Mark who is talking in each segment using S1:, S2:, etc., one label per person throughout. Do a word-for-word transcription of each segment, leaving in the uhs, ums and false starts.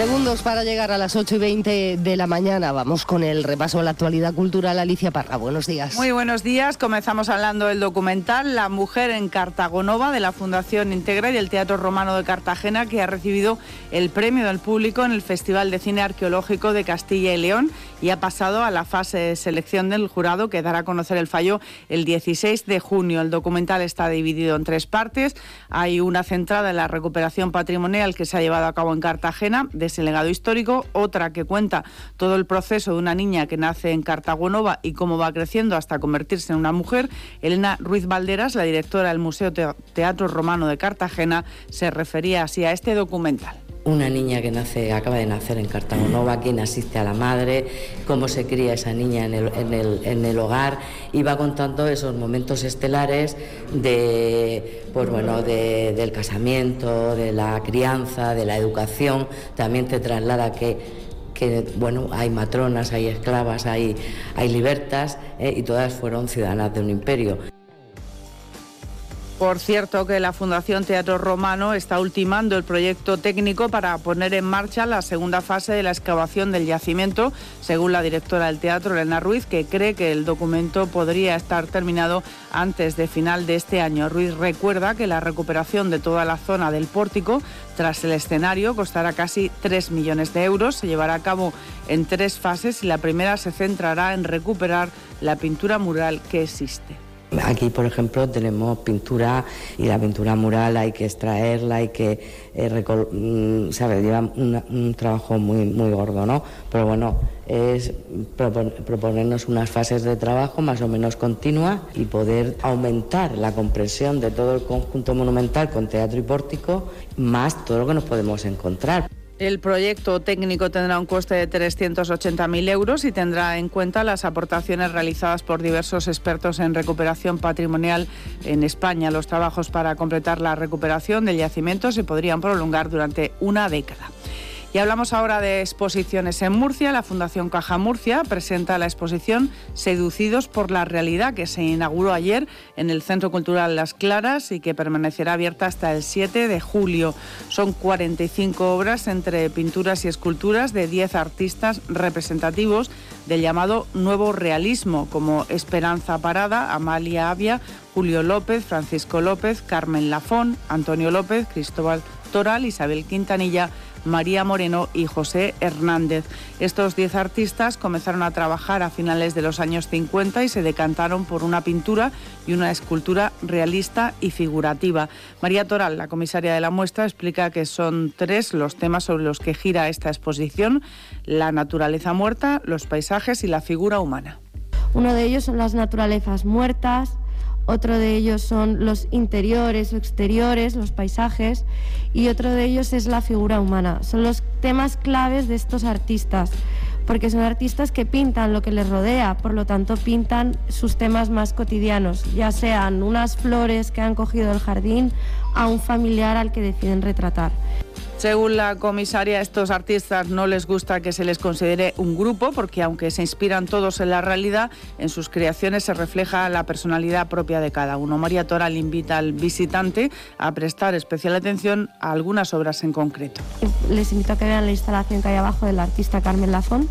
S1: Segundos para llegar a las ocho y veinte de la mañana. Vamos con el repaso a la actualidad cultural. Alicia Parra, buenos días.
S2: Muy buenos días. Comenzamos hablando del documental La mujer en Cartagonova, de la Fundación Integra y el Teatro Romano de Cartagena, que ha recibido el premio del público en el Festival de Cine Arqueológico de Castilla y León y ha pasado a la fase de selección del jurado, que dará a conocer el fallo el dieciséis de junio. El documental está dividido en tres partes. Hay una centrada en la recuperación patrimonial que se ha llevado a cabo en Cartagena de ese legado histórico, otra que cuenta todo el proceso de una niña que nace en Cartagonova y cómo va creciendo hasta convertirse en una mujer. Elena Ruiz Valderas, la directora del Museo Teatro Romano de Cartagena, se refería así a este documental.
S3: Una niña que nace, acaba de nacer en Cartagonova, quien asiste a la madre, cómo se cría esa niña en el, en el, en el hogar, y va contando esos momentos estelares de, pues bueno, de, del casamiento, de la crianza, de la educación. También te traslada que que bueno, hay matronas, hay esclavas, hay, hay libertas, eh, y todas fueron ciudadanas de un imperio.
S2: Por cierto, que la Fundación Teatro Romano está ultimando el proyecto técnico para poner en marcha la segunda fase de la excavación del yacimiento, según la directora del teatro, Elena Ruiz, que cree que el documento podría estar terminado antes de final de este año. Ruiz recuerda que la recuperación de toda la zona del pórtico tras el escenario costará casi tres millones de euros. Se llevará a cabo en tres fases y la primera se centrará en recuperar la pintura mural que existe.
S3: Aquí, por ejemplo, tenemos pintura y la pintura mural hay que extraerla, hay que, eh, recol- ¿sabes? Lleva una, un trabajo muy, muy gordo, ¿no? Pero bueno, es propon- proponernos unas fases de trabajo más o menos continuas y poder aumentar la comprensión de todo el conjunto monumental con teatro y pórtico, más todo lo que nos podemos encontrar.
S2: El proyecto técnico tendrá un coste de trescientos ochenta mil euros y tendrá en cuenta las aportaciones realizadas por diversos expertos en recuperación patrimonial en España. Los trabajos para completar la recuperación del yacimiento se podrían prolongar durante una década. Y hablamos ahora de exposiciones en Murcia. La Fundación Caja Murcia presenta la exposición Seducidos por la Realidad, que se inauguró ayer en el Centro Cultural Las Claras y que permanecerá abierta hasta el siete de julio. Son cuarenta y cinco obras entre pinturas y esculturas de diez artistas representativos del llamado Nuevo Realismo, como Esperanza Parada, Amalia Avia, Julio López, Francisco López, Carmen Lafón, Antonio López, Cristóbal Toral, Isabel Quintanilla, María Moreno y José Hernández. Estos diez artistas comenzaron a trabajar a finales de los años cincuenta y se decantaron por una pintura y una escultura realista y figurativa. María Toral, la comisaria de la muestra, explica que son tres los temas sobre los que gira esta exposición: la naturaleza muerta, los paisajes y la figura humana.
S4: Uno de ellos son las naturalezas muertas, otro de ellos son los interiores o exteriores, los paisajes, y otro de ellos es la figura humana. Son los temas claves de estos artistas, porque son artistas que pintan lo que les rodea, por lo tanto pintan sus temas más cotidianos, ya sean unas flores que han cogido del jardín a un familiar al que deciden retratar.
S2: Según la comisaria, a estos artistas no les gusta que se les considere un grupo, porque aunque se inspiran todos en la realidad, en sus creaciones se refleja la personalidad propia de cada uno. María Toral invita al visitante a prestar especial atención a algunas obras en concreto.
S4: Les invito a que vean la instalación que hay abajo del artista Carmen Lafón,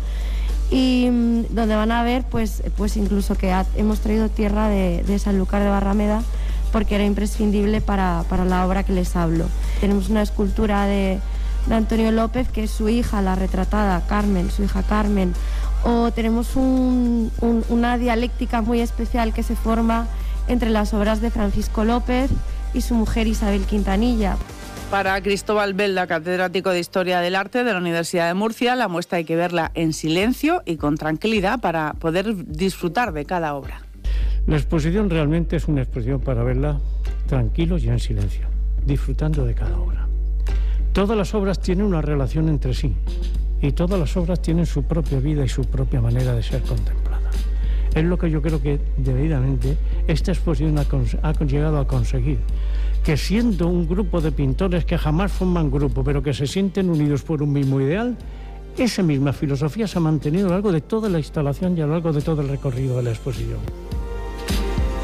S4: y donde van a ver pues, pues incluso que ha, hemos traído tierra de, de Sanlúcar de Barrameda, porque era imprescindible para, para la obra que les hablo. Tenemos una escultura de, de Antonio López, que es su hija, la retratada, Carmen, su hija Carmen. O tenemos un, un, una dialéctica muy especial que se forma entre las obras de Francisco López y su mujer Isabel Quintanilla.
S2: Para Cristóbal Belda, catedrático de Historia del Arte de la Universidad de Murcia, la muestra hay que verla en silencio y con tranquilidad para poder disfrutar de cada obra.
S5: La exposición realmente es una exposición para verla tranquilos y en silencio, disfrutando de cada obra. Todas las obras tienen una relación entre sí y todas las obras tienen su propia vida y su propia manera de ser contemplada. Es lo que yo creo que debidamente esta exposición ha, ha llegado a conseguir, que siendo un grupo de pintores que jamás forman grupo, pero que se sienten unidos por un mismo ideal, esa misma filosofía se ha mantenido a lo largo de toda la instalación y a lo largo de todo el recorrido de la exposición.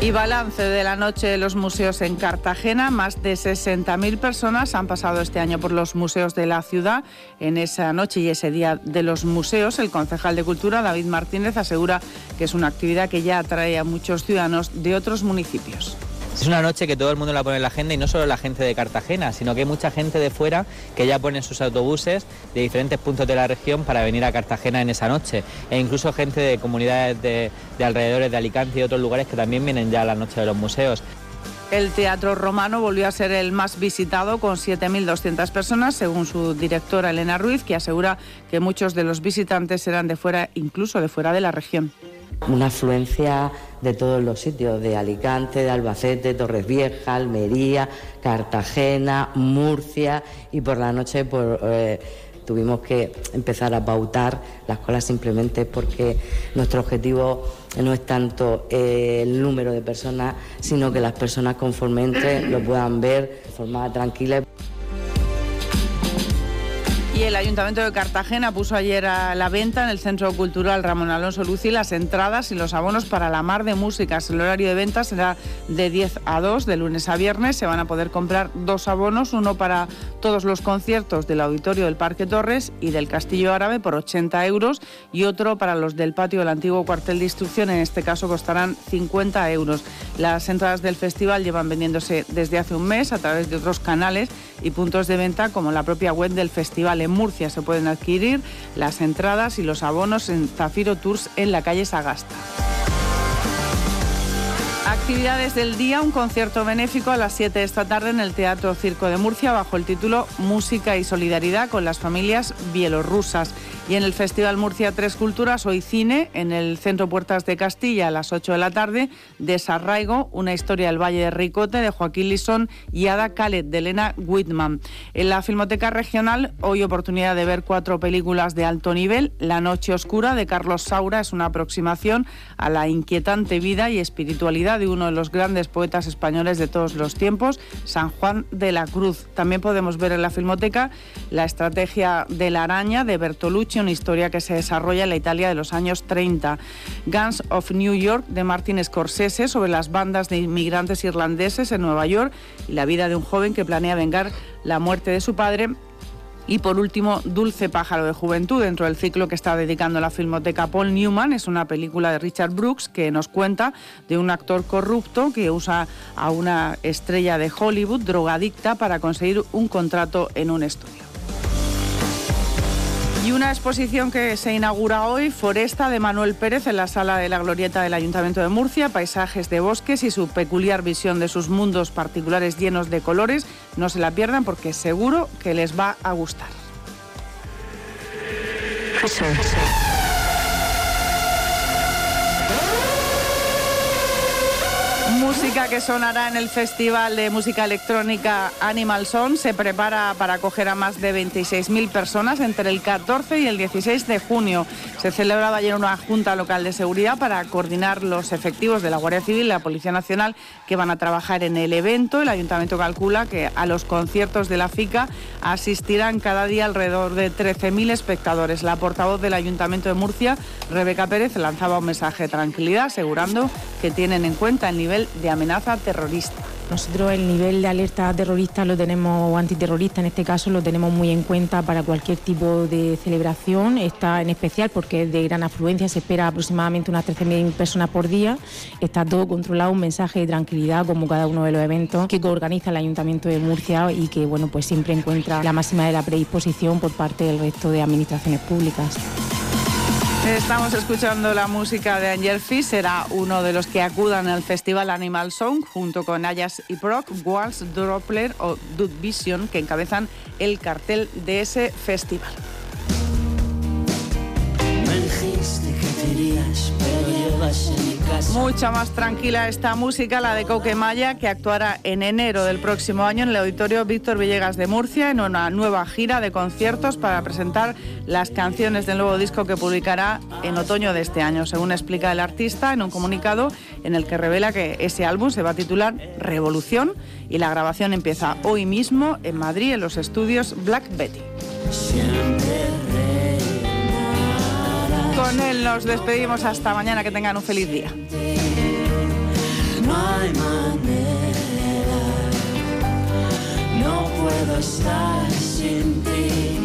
S2: Y balance de la noche de los museos en Cartagena. Más de sesenta mil personas han pasado este año por los museos de la ciudad. En esa noche y ese día de los museos, el concejal de Cultura, David Martínez, asegura que es una actividad que ya atrae a muchos ciudadanos de otros municipios.
S6: Es una noche que todo el mundo la pone en la agenda, y no solo la gente de Cartagena, sino que hay mucha gente de fuera que ya pone sus autobuses de diferentes puntos de la región para venir a Cartagena en esa noche, e incluso gente de comunidades de, de alrededores de Alicante y otros lugares que también vienen ya a la noche de los museos.
S2: El Teatro Romano volvió a ser el más visitado, con siete mil doscientas personas, según su directora Elena Ruiz, que asegura que muchos de los visitantes eran de fuera, incluso de fuera de la región.
S3: Una afluencia de todos los sitios, de Alicante, de Albacete, Torrevieja, Almería, Cartagena, Murcia, y por la noche pues, eh, tuvimos que empezar a pautar las colas simplemente porque nuestro objetivo no es tanto eh, el número de personas, sino que las personas conforme entren lo puedan ver de forma tranquila.
S2: Y el Ayuntamiento de Cartagena puso ayer a la venta en el Centro Cultural Ramón Alonso Luci las entradas y los abonos para la Mar de Músicas. El horario de venta será de diez a dos, de lunes a viernes. Se van a poder comprar dos abonos, uno para todos los conciertos del Auditorio del Parque Torres y del Castillo Árabe por ochenta euros, y otro para los del patio del antiguo cuartel de instrucción. En este caso costarán cincuenta euros. Las entradas del festival llevan vendiéndose desde hace un mes a través de otros canales y puntos de venta, como la propia web del festival. En Murcia se pueden adquirir las entradas y los abonos en Zafiro Tours en la calle Sagasta. Actividades del día: un concierto benéfico a las siete de esta tarde en el Teatro Circo de Murcia bajo el título Música y Solidaridad con las familias bielorrusas. Y en el Festival Murcia Tres Culturas, hoy cine en el Centro Puertas de Castilla a las ocho de la tarde, Desarraigo, una historia del Valle de Ricote de Joaquín Lisón y Ada Khaled de Elena Whitman. En la Filmoteca Regional, hoy oportunidad de ver cuatro películas de alto nivel. La Noche Oscura de Carlos Saura es una aproximación a la inquietante vida y espiritualidad de uno de los grandes poetas españoles de todos los tiempos, San Juan de la Cruz. También podemos ver en la Filmoteca La Estrategia de la Araña de Bertolucci, una historia que se desarrolla en la Italia de los años treinta. Guns of New York de Martin Scorsese, sobre las bandas de inmigrantes irlandeses en Nueva York y la vida de un joven que planea vengar la muerte de su padre. Y por último, Dulce Pájaro de Juventud, dentro del ciclo que está dedicando la Filmoteca Paul Newman. Es una película de Richard Brooks que nos cuenta de un actor corrupto que usa a una estrella de Hollywood drogadicta para conseguir un contrato en un estudio. Y una exposición que se inaugura hoy, Foresta, de Manuel Pérez, en la sala de la Glorieta del Ayuntamiento de Murcia. Paisajes de bosques y su peculiar visión de sus mundos particulares llenos de colores. No se la pierdan porque seguro que les va a gustar. Música que sonará en el Festival de Música Electrónica Animal Sound. Se prepara para acoger a más de veintiséis mil personas entre el catorce y el dieciséis de junio. Se celebraba ayer una junta local de seguridad para coordinar los efectivos de la Guardia Civil y la Policía Nacional que van a trabajar en el evento. El Ayuntamiento calcula que a los conciertos de la FICA asistirán cada día alrededor de trece mil espectadores. La portavoz del Ayuntamiento de Murcia, Rebeca Pérez, lanzaba un mensaje de tranquilidad, asegurando que tienen en cuenta el nivel de amenaza terrorista.
S7: Nosotros el nivel de alerta terrorista lo tenemos, o antiterrorista en este caso, lo tenemos muy en cuenta para cualquier tipo de celebración. Está en especial porque es de gran afluencia, se espera aproximadamente unas trece mil personas por día. Está todo controlado, un mensaje de tranquilidad como cada uno de los eventos que organiza el Ayuntamiento de Murcia y que bueno, pues siempre encuentra la máxima de la predisposición por parte del resto de administraciones públicas.
S2: Estamos escuchando la música de Angel Fish, será uno de los que acudan al Festival Animal Sound junto con Ayas y Proc, Waltz, Doppler o Dude Vision, que encabezan el cartel de ese festival. Me dijiste que te irías, pero llevas en mi casa. Mucha más tranquila esta música, la de Coquemaya, que actuará en enero del próximo año en el Auditorio Víctor Villegas de Murcia en una nueva gira de conciertos para presentar las canciones del nuevo disco que publicará en otoño de este año, según explica el artista en un comunicado en el que revela que ese álbum se va a titular Revolución y la grabación empieza hoy mismo en Madrid en los estudios Black Betty. Con él nos despedimos hasta mañana, que tengan un feliz día.
S8: no hay manera, no puedo estar sin ti.